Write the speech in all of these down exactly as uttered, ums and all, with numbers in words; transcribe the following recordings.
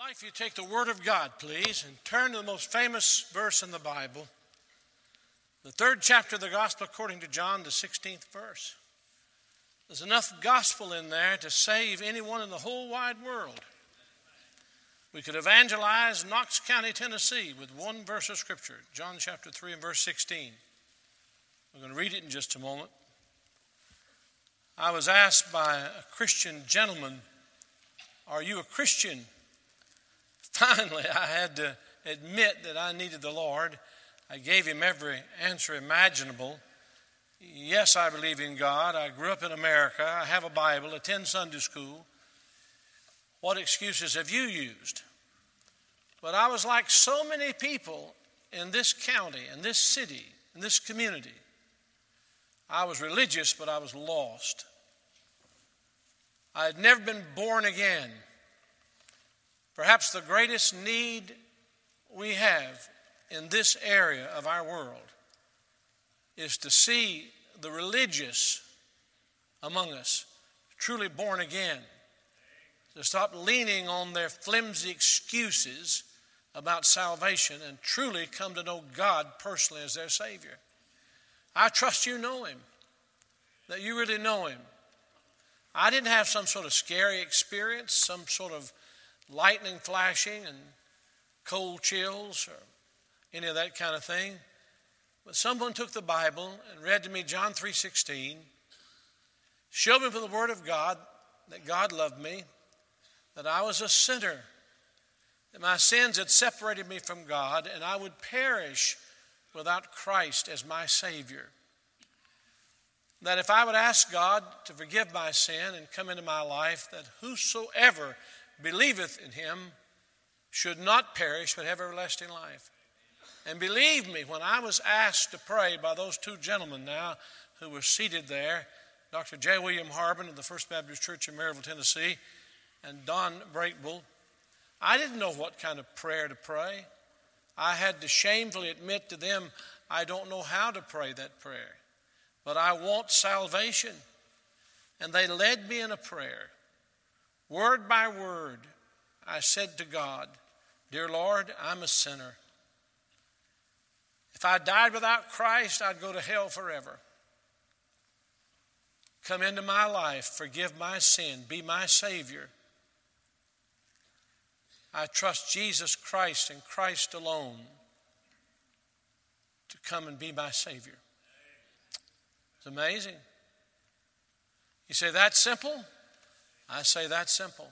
I'd like for you to take the Word of God, please, and turn to the most famous verse in the Bible, the third chapter of the Gospel according to John, the sixteenth verse. There's enough gospel in there to save anyone in the whole wide world. We could evangelize Knox County, Tennessee with one verse of Scripture, John chapter three and verse sixteen. We're going to read it in just a moment. I was asked by a Christian gentleman, "Are you a Christian?" Finally, I had to admit that I needed the Lord. I gave him every answer imaginable. Yes, I believe in God. I grew up in America. I have a Bible, attend Sunday school. What excuses have you used? But I was like so many people in this county, in this city, in this community. I was religious, but I was lost. I had never been born again. Perhaps the greatest need we have in this area of our world is to see the religious among us truly born again, to stop leaning on their flimsy excuses about salvation and truly come to know God personally as their Savior. I trust you know Him, that you really know Him. I didn't have some sort of scary experience, some sort of lightning flashing and cold chills or any of that kind of thing. But someone took the Bible and read to me John three sixteen, showed me from the Word of God that God loved me, that I was a sinner, that my sins had separated me from God, and I would perish without Christ as my Savior. That if I would ask God to forgive my sin and come into my life, that whosoever believeth in Him should not perish but have everlasting life. And believe me, when I was asked to pray by those two gentlemen now who were seated there, Doctor J. William Harbin of the First Baptist Church in Maryville, Tennessee, and Don Breakable, I didn't know what kind of prayer to pray. I had to shamefully admit to them, I don't know how to pray that prayer, but I want salvation. And they led me in a prayer. Word by word, I said to God, "Dear Lord, I'm a sinner. If I died without Christ, I'd go to hell forever. Come into my life, forgive my sin, be my Savior. I trust Jesus Christ and Christ alone to come and be my Savior." It's amazing. You say, that's simple? I say, that's simple.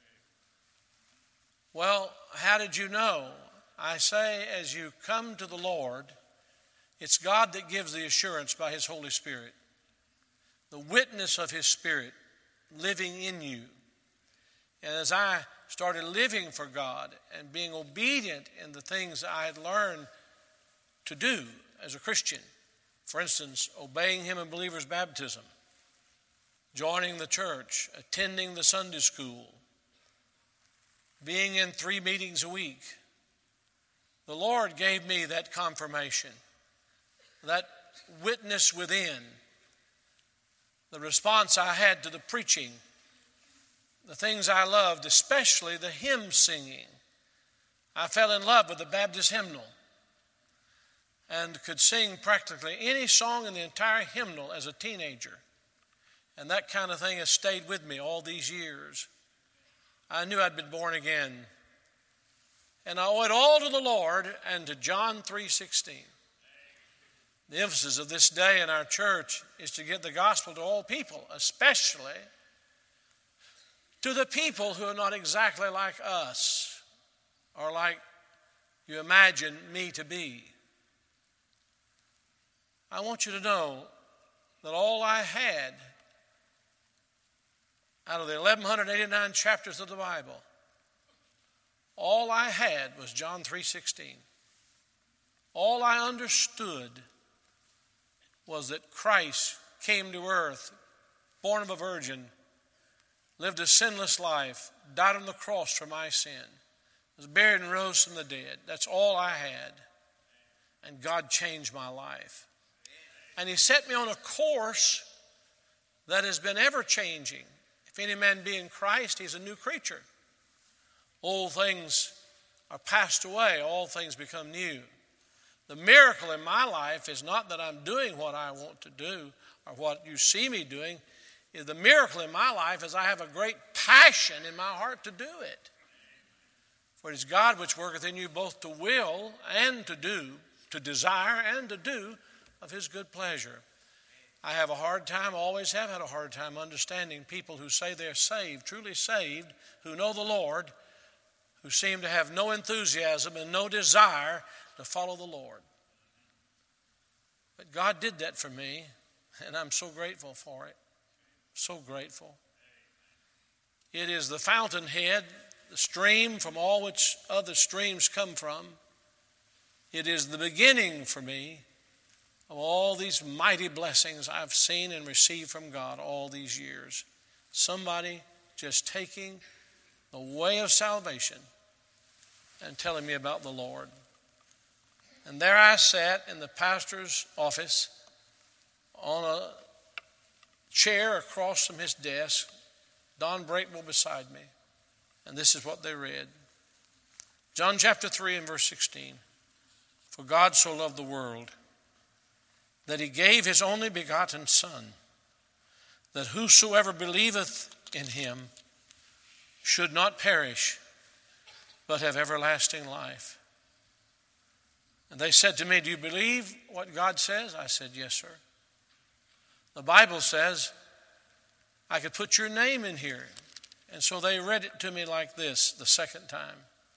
Well, how did you know? I say, as you come to the Lord, it's God that gives the assurance by His Holy Spirit, the witness of His Spirit living in you. And as I started living for God and being obedient in the things I had learned to do as a Christian, for instance, obeying Him in believer's baptism, joining the church, attending the Sunday school, being in three meetings a week, the Lord gave me that confirmation, that witness within, the response I had to the preaching, the things I loved, especially the hymn singing. I fell in love with the Baptist hymnal and could sing practically any song in the entire hymnal as a teenager. And that kind of thing has stayed with me all these years. I knew I'd been born again. And I owe it all to the Lord and to John three sixteen. The emphasis of this day in our church is to get the gospel to all people, especially to the people who are not exactly like us or like you imagine me to be. I want you to know that all I had out of the eleven eighty-nine chapters of the Bible, all I had was John three sixteen. All I understood was that Christ came to earth, born of a virgin, lived a sinless life, died on the cross for my sin, was buried and rose from the dead. That's all I had. And God changed my life. And He set me on a course that has been ever changing. If any man be in Christ, he's a new creature. Old things are passed away. All things become new. The miracle in my life is not that I'm doing what I want to do or what you see me doing. The miracle in my life is I have a great passion in my heart to do it. For it is God which worketh in you both to will and to do, to desire and to do of his good pleasure. I have a hard time, always have had a hard time understanding people who say they're saved, truly saved, who know the Lord, who seem to have no enthusiasm and no desire to follow the Lord. But God did that for me, and I'm so grateful for it. So grateful. It is the fountainhead, the stream from all which other streams come from. It is the beginning for me of all these mighty blessings I've seen and received from God all these years. Somebody just taking the way of salvation and telling me about the Lord. And there I sat in the pastor's office on a chair across from his desk, Don Breakable beside me. And this is what they read. John chapter three and verse sixteen. For God so loved the world that he gave his only begotten Son, that whosoever believeth in him should not perish, but have everlasting life. And they said to me, do you believe what God says? I said, yes, sir. The Bible says I could put your name in here. And so they read it to me like this the second time.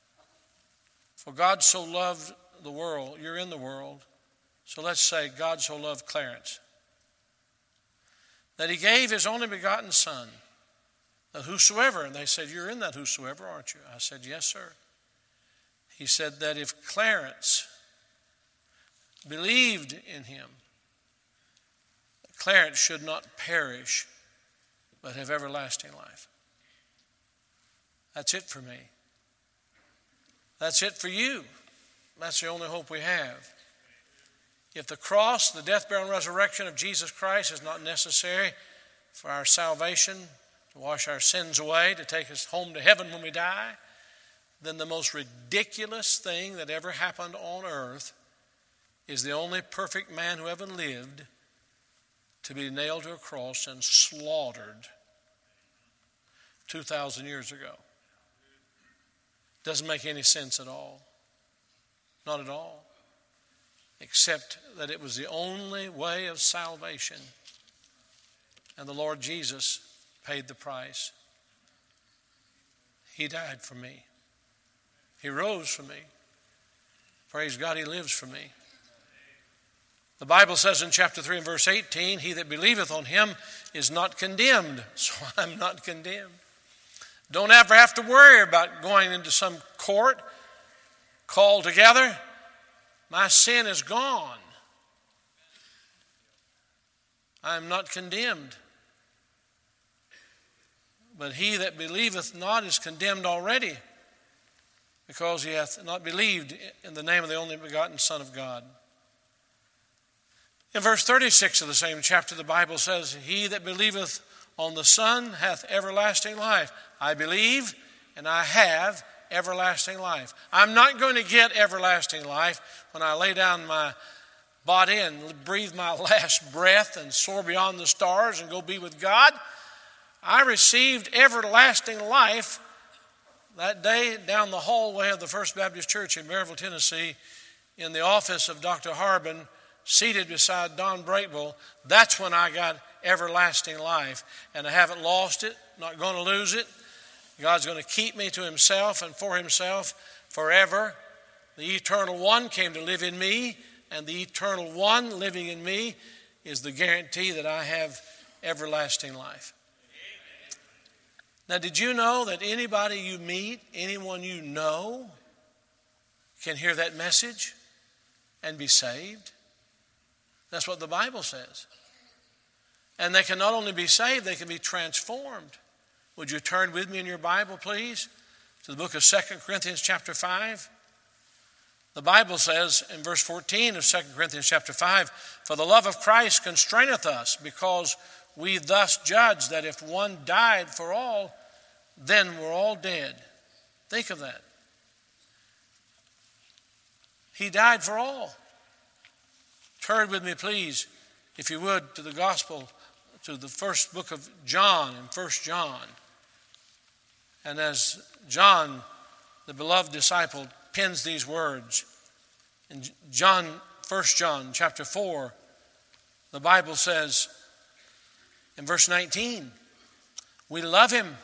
For God so loved the world. You're in the world. So let's say God so loved Clarence, that he gave his only begotten Son, that whosoever, and they said, you're in that whosoever, aren't you? I said, yes, sir. He said that if Clarence believed in him, Clarence should not perish, but have everlasting life. That's it for me. That's it for you. That's the only hope we have. If the cross, the death, burial, and resurrection of Jesus Christ is not necessary for our salvation, to wash our sins away, to take us home to heaven when we die, then the most ridiculous thing that ever happened on earth is the only perfect man who ever lived to be nailed to a cross and slaughtered two thousand years ago. Doesn't make any sense at all. Not at all. Except that it was the only way of salvation. And the Lord Jesus paid the price. He died for me. He rose for me. Praise God, he lives for me. The Bible says in chapter three and verse eighteen, he that believeth on him is not condemned. So I'm not condemned. Don't ever have to worry about going into some court, called together. My sin is gone. I am not condemned. But he that believeth not is condemned already, because he hath not believed in the name of the only begotten Son of God. In verse thirty-six of the same chapter, the Bible says, he that believeth on the Son hath everlasting life. I believe and I have everlasting life. I'm not going to get everlasting life when I lay down my body and breathe my last breath and soar beyond the stars and go be with God. I received everlasting life that day down the hallway of the First Baptist Church in Maryville, Tennessee, in the office of Doctor Harbin, seated beside Don Breakable. That's when I got everlasting life. And I haven't lost it, not going to lose it. God's going to keep me to himself and for himself forever. The eternal one came to live in me, and the eternal one living in me is the guarantee that I have everlasting life. Now, did you know that anybody you meet, anyone you know, can hear that message and be saved? That's what the Bible says. And they can not only be saved, they can be transformed. Would you turn with me in your Bible, please, to the book of Second Corinthians chapter five? The Bible says in verse fourteen of Second Corinthians chapter five, for the love of Christ constraineth us, because we thus judge that if one died for all, then we're all dead. Think of that. He died for all. Turn with me, please, if you would, to the gospel, to the first book of John, in First John. And as John, the beloved disciple, pens these words, in John, First John chapter four, the Bible says in verse nineteen, we love him.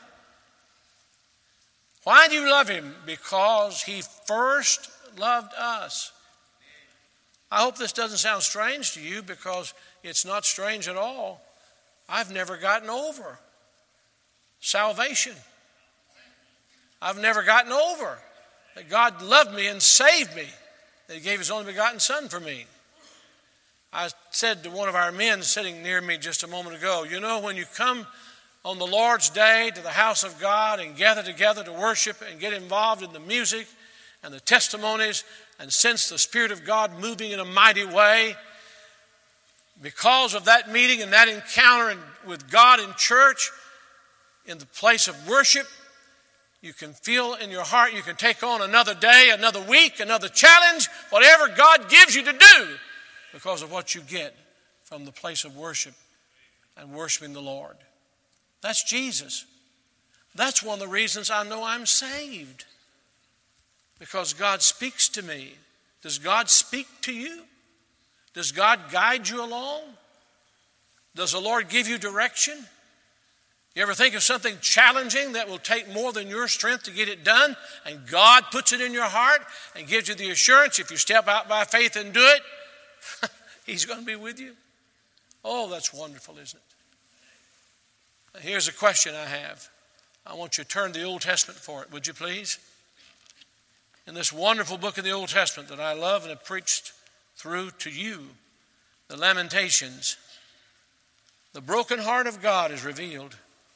Why do you love him? Because he first loved us. I hope this doesn't sound strange to you, because it's not strange at all. I've never gotten over salvation. I've never gotten over that God loved me and saved me, that he gave his only begotten Son for me. I said to one of our men sitting near me just a moment ago, you know, when you come on the Lord's Day to the house of God and gather together to worship and get involved in the music and the testimonies and sense the Spirit of God moving in a mighty way, because of that meeting and that encounter with God in church, in the place of worship, you can feel in your heart you can take on another day, another week, another challenge, whatever God gives you to do, because of what you get from the place of worship and worshiping the Lord. That's Jesus. That's one of the reasons I know I'm saved, because God speaks to me. Does God speak to you? Does God guide you along? Does the Lord give you direction? You ever think of something challenging that will take more than your strength to get it done, and God puts it in your heart and gives you the assurance, if you step out by faith and do it, he's going to be with you? Oh, that's wonderful, isn't it? Here's a question I have. I want you to turn to the Old Testament for it, would you please? In this wonderful book of the Old Testament that I love and have preached through to you, the Lamentations, the broken heart of God is revealed.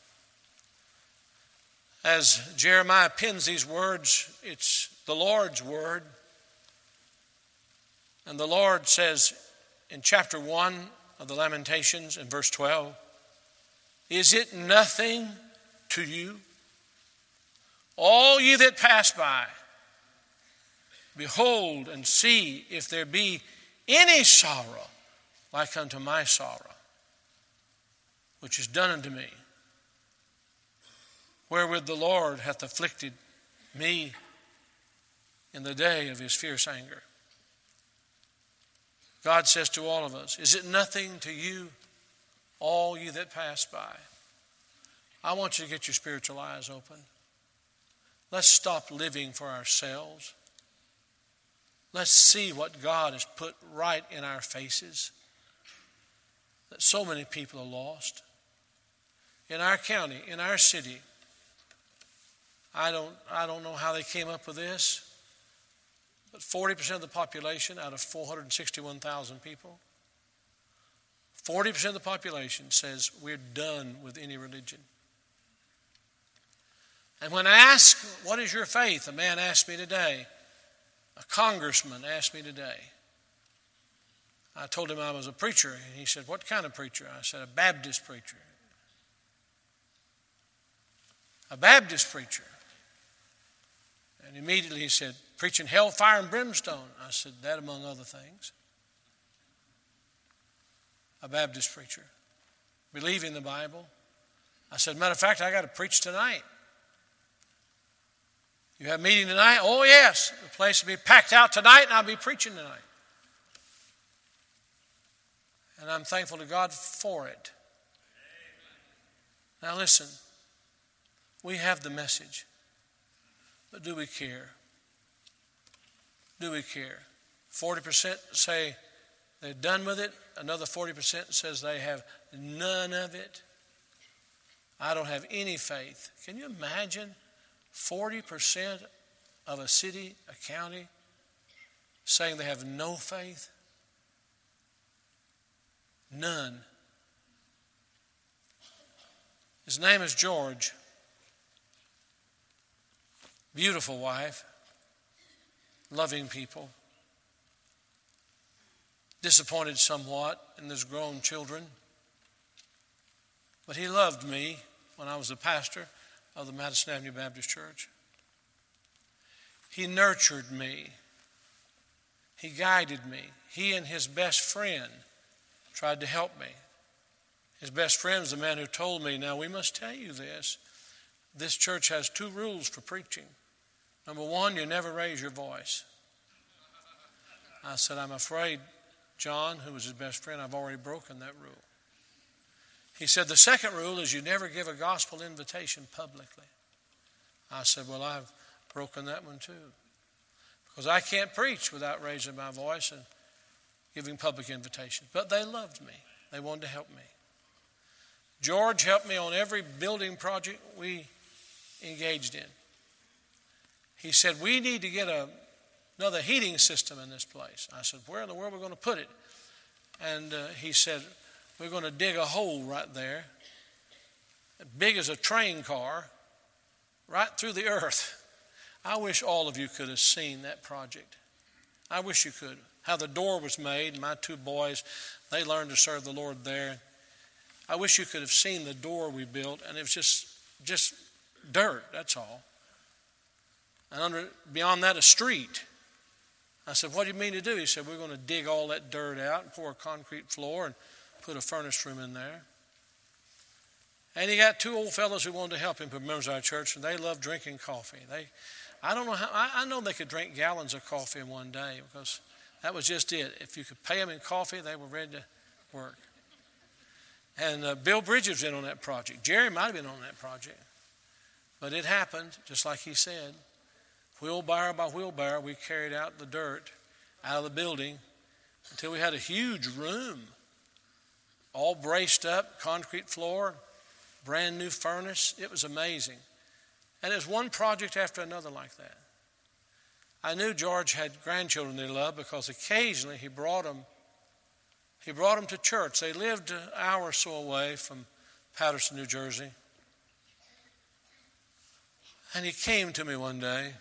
As Jeremiah pens these words, it's the Lord's word. And the Lord says in chapter one of the Lamentations in verse twelve, is it nothing to you, all ye that pass by? Behold and see if there be any sorrow like unto my sorrow, which is done unto me, wherewith the Lord hath afflicted me in the day of his fierce anger. God says to all of us, is it nothing to you, all you that pass by? I want you to get your spiritual eyes open. Let's stop living for ourselves. Let's see what God has put right in our faces, that so many people are lost. In our county, in our city, I don't, I don't know how they came up with this, but forty percent of the population out of four hundred sixty-one thousand people, forty percent of the population says we're done with any religion. And when I ask, what is your faith? A man asked me today, a congressman asked me today. I told him I was a preacher, and he said, what kind of preacher? I said, a Baptist preacher. A Baptist preacher. And immediately he said, preaching hellfire and brimstone. I said, that among other things. A Baptist preacher. Believing the Bible. I said, matter of fact, I got to preach tonight. You have a meeting tonight? Oh, yes. The place will be packed out tonight, and I'll be preaching tonight. And I'm thankful to God for it. Now listen. We have the message. But do we care? Do we care? forty percent say they're done with it. Another forty percent says they have none of it. I don't have any faith. Can you imagine forty percent of a city, a county, saying they have no faith? None. His name is George. Beautiful wife. Loving people. Disappointed somewhat in his grown children. But he loved me when I was the pastor of the Madison Avenue Baptist Church. He nurtured me. He guided me. He and his best friend tried to help me. His best friend was the man who told me, now we must tell you this. This church has two rules for preaching. Number one, you never raise your voice. I said, I'm afraid, John, who was his best friend, I've already broken that rule. He said, the second rule is you never give a gospel invitation publicly. I said, well, I've broken that one too. Because I can't preach without raising my voice and giving public invitations. But they loved me. They wanted to help me. George helped me on every building project we engaged in. He said, we need to get a, another heating system in this place. I said, where in the world are we going to put it? And uh, he said, we're going to dig a hole right there, big as a train car, right through the earth. I wish all of you could have seen that project. I wish you could. How the door was made. My two boys, they learned to serve the Lord there. I wish you could have seen the door we built, and it was just, just dirt, that's all. And under, beyond that, a street. I said, what do you mean to do? He said, we're going to dig all that dirt out and pour a concrete floor and put a furnace room in there. And he got two old fellows who wanted to help him, who were members of our church, and they loved drinking coffee. They, I don't know how, I, I know they could drink gallons of coffee in one day because that was just it. If you could pay them in coffee, they were ready to work. And uh, Bill Bridges was in on that project. Jerry might have been on that project. But it happened, just like he said. Wheelbarrow by wheelbarrow, we carried out the dirt out of the building until we had a huge room, all braced up, concrete floor, brand new furnace. It was amazing. And it was one project after another like that. I knew George had grandchildren they loved because occasionally he brought them He brought them to church. They lived an hour or so away from Patterson, New Jersey. And he came to me one day.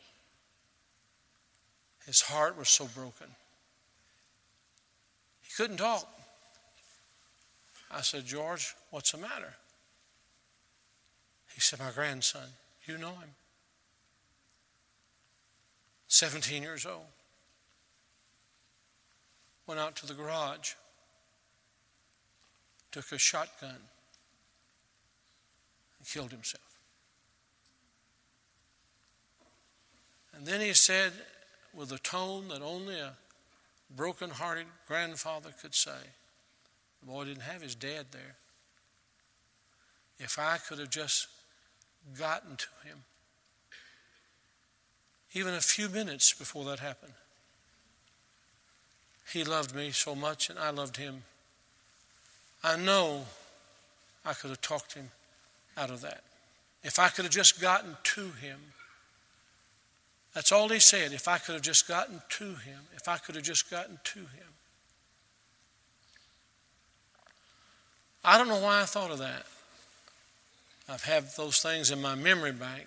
His heart was so broken. He couldn't talk. I said, George, what's the matter? He said, my grandson, you know him. seventeen years old. Went out to the garage, took a shotgun, and killed himself. And then he said, with a tone that only a broken-hearted grandfather could say, the boy didn't have his dad there. If I could have just gotten to him, even a few minutes before that happened. He loved me so much, and I loved him. I know I could have talked him out of that. If I could have just gotten to him. That's all he said. If I could have just gotten to him. If I could have just gotten to him. I don't know why I thought of that. I've had those things in my memory bank.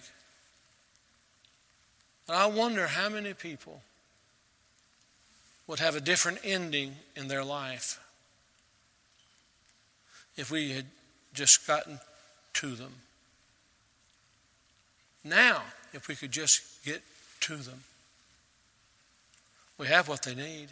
But I wonder how many people would have a different ending in their life if we had just gotten to them. Now, if we could just get to them, we have what they need.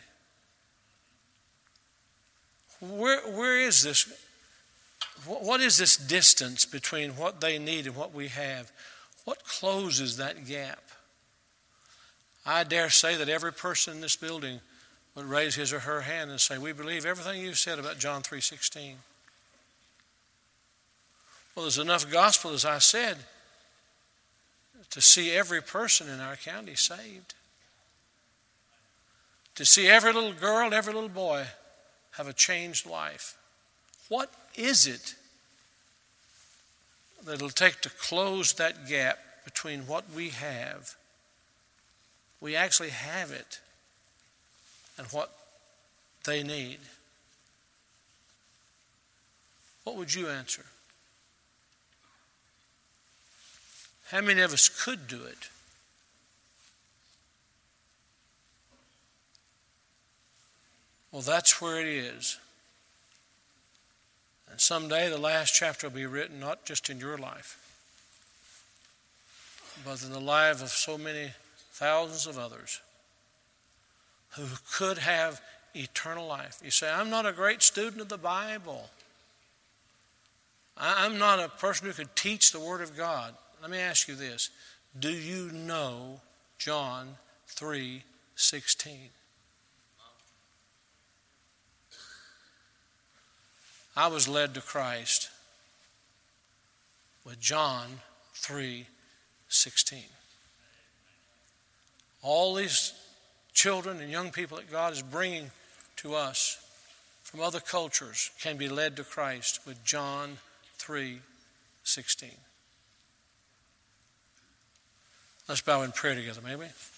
Where, where is this? What is this distance between what they need and what we have? What closes that gap? I dare say that every person in this building would raise his or her hand and say, we believe everything you've said about John three sixteen. Well, there's enough gospel, as I said, to see every person in our county saved. To see every little girl and every little boy have a changed life. What is it that it'll take to close that gap between what we have, we actually have it, and what they need? What would you answer? How many of us could do it? Well, that's where it is. And someday the last chapter will be written not just in your life, but in the life of so many thousands of others who could have eternal life. You say, I'm not a great student of the Bible. I'm not a person who could teach the Word of God. Let me ask you this. Do you know John three sixteen? I was led to Christ with John three sixteen. All these children and young people that God is bringing to us from other cultures can be led to Christ with John three sixteen. Let's bow in prayer together, may we?